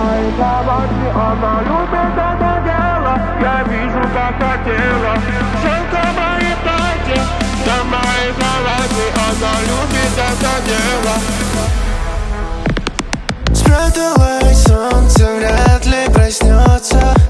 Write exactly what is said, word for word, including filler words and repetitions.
моей кровати, она любит это дело. Я вижу, как хотела. Жалко мои тайки, на моей кровати, она любит это дело. Спряталось солнце, вряд ли проснется.